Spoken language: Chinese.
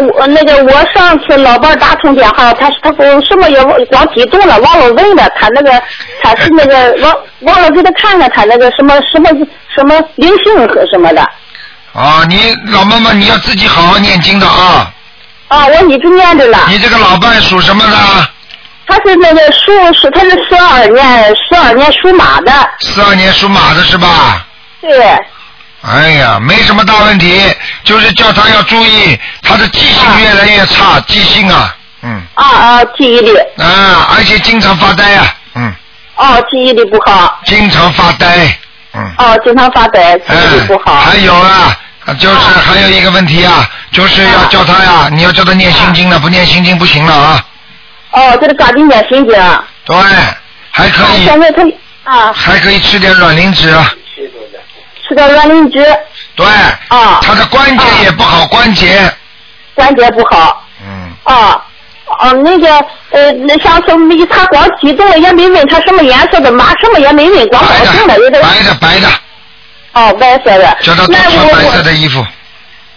我上次老伴打通电话，他什么也光激动了，忘了问了，他是那个忘了给他看看他那个什么灵性和什么的。 啊，你老妈妈你要自己好好念经的啊。 啊，我一直念着了。 你这个老伴属什么的？ 他是那个他是12年属马的。 12年属马的是吧？ 对。 哎呀，没什么大问题，就是叫他要注意，他的记性越来越差，记性啊， 记忆力。 而且经常发呆啊， 记忆力不好。 经常发呆， 经常发呆，记忆力不好。 还有啊，就是还有一个问题啊，就是要叫他呀，你要叫他念心经了，不念心经不行了啊。 这是抓紧念心经。 对，还可以。 现在他还可以吃点软磷脂。 吃点软磷脂。 对。他的关节也不好，关节不好。那上次他光激动了，也没问他什么颜色的马，什么也没问，光高兴了，有点。 白的。 白色的。 叫他多穿白色的衣服。